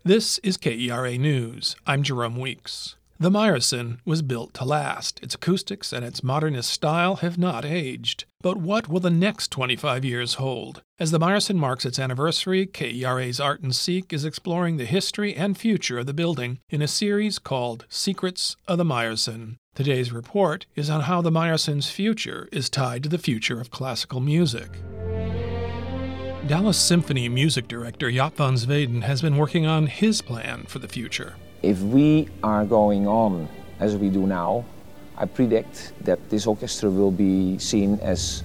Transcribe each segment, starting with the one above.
This is KERA News. I'm Jerome Weeks. The Meyerson was built to last. Its acoustics and its modernist style have not aged. But what will the next 25 years hold? As the Meyerson marks its anniversary, KERA's Art and Seek is exploring the history and future of the building in a series called Secrets of the Meyerson. Today's report is on how the Meyerson's future is tied to the future of classical music. Dallas Symphony music director Jaap van Zweden has been working on his plan for the future. If we are going on as we do now, I predict that this orchestra will be seen as,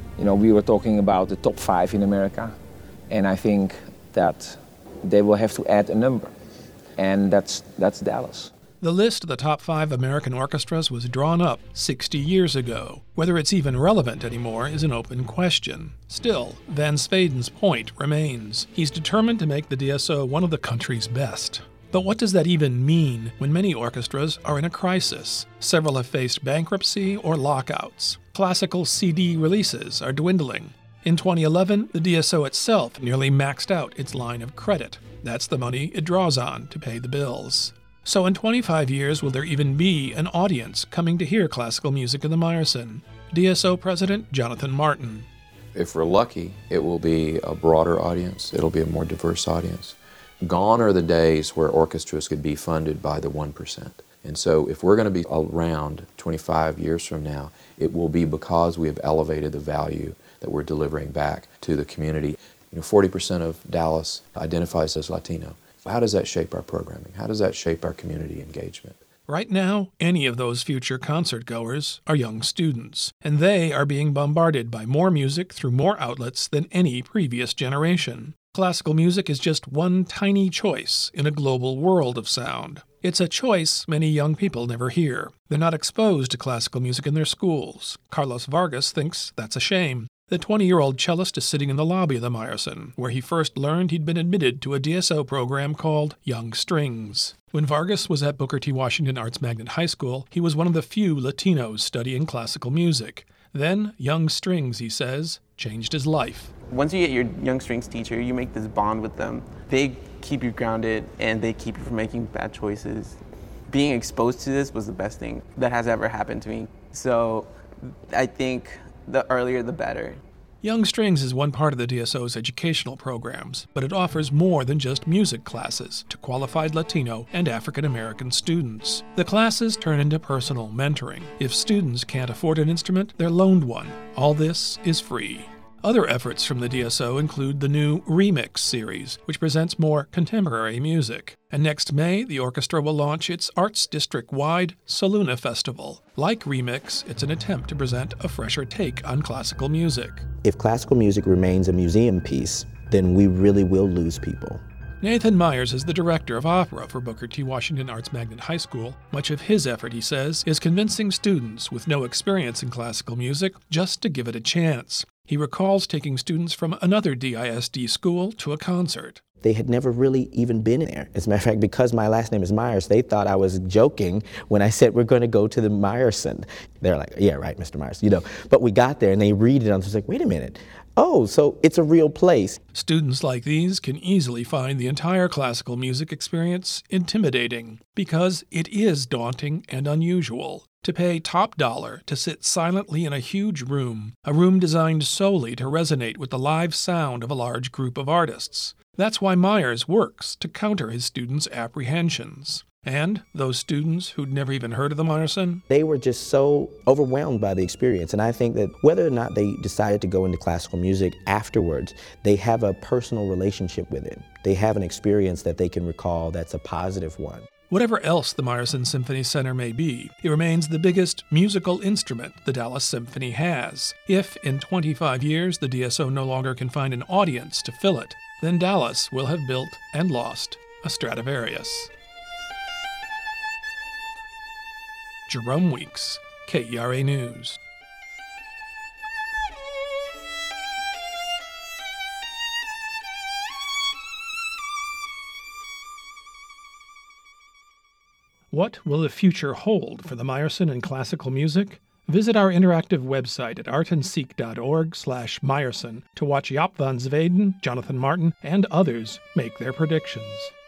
we were talking about the top 5 in America, and I think that they will have to add a number, and that's Dallas. The list of the top 5 American orchestras was drawn up 60 years ago. Whether it's even relevant anymore is an open question. Still, Van Zweden's point remains. He's determined to make the DSO one of the country's best. But what does that even mean when many orchestras are in a crisis? Several have faced bankruptcy or lockouts. Classical CD releases are dwindling. In 2011, the DSO itself nearly maxed out its line of credit. That's the money it draws on to pay the bills. So in 25 years, will there even be an audience coming to hear classical music in the Meyerson? DSO President Jonathan Martin. If we're lucky, it will be a broader audience. It'll be a more diverse audience. Gone are the days where orchestras could be funded by the 1%. And so if we're going to be around 25 years from now, it will be because we have elevated the value that we're delivering back to the community. 40% of Dallas identifies as Latino. How does that shape our programming? How does that shape our community engagement? Right now, any of those future concertgoers are young students, and they are being bombarded by more music through more outlets than any previous generation. Classical music is just one tiny choice in a global world of sound. It's a choice many young people never hear. They're not exposed to classical music in their schools. Carlos Vargas thinks that's a shame. The 20-year-old cellist is sitting in the lobby of the Meyerson, where he first learned he'd been admitted to a DSO program called Young Strings. When Vargas was at Booker T. Washington Arts Magnet High School, he was one of the few Latinos studying classical music. Then, Young Strings, he says, changed his life. Once you get your Young Strings teacher, you make this bond with them. They keep you grounded, and they keep you from making bad choices. Being exposed to this was the best thing that has ever happened to me. So I think the earlier the better. Young Strings is one part of the DSO's educational programs, but it offers more than just music classes to qualified Latino and African American students. The classes turn into personal mentoring. If students can't afford an instrument, they're loaned one. All this is free. Other efforts from the DSO include the new Remix series, which presents more contemporary music. And next May, the orchestra will launch its Arts District-wide Soluna Festival. Like Remix, it's an attempt to present a fresher take on classical music. If classical music remains a museum piece, then we really will lose people. Nathan Myers is the director of opera for Booker T. Washington Arts Magnet High School. Much of his effort, he says, is convincing students with no experience in classical music just to give it a chance. He recalls taking students from another DISD school to a concert. They had never really even been there. As a matter of fact, because my last name is Myers, they thought I was joking when I said we're going to go to the Meyerson. They're like, yeah, right, Mr. Myers, But we got there and they read it and I was like, wait a minute. Oh, so it's a real place. Students like these can easily find the entire classical music experience intimidating because it is daunting and unusual. To pay top dollar to sit silently in a huge room, a room designed solely to resonate with the live sound of a large group of artists. That's why Myers works to counter his students' apprehensions. And those students who'd never even heard of the Meyerson? They were just so overwhelmed by the experience. And I think that whether or not they decided to go into classical music afterwards, they have a personal relationship with it. They have an experience that they can recall that's a positive one. Whatever else the Meyerson Symphony Center may be, it remains the biggest musical instrument the Dallas Symphony has. If, in 25 years, the DSO no longer can find an audience to fill it, then Dallas will have built and lost a Stradivarius. Jerome Weeks, KERA News. What will the future hold for the Meyerson and classical music? Visit our interactive website at artandseek.org/Meyerson to watch Jaap van Zweden, Jonathan Martin, and others make their predictions.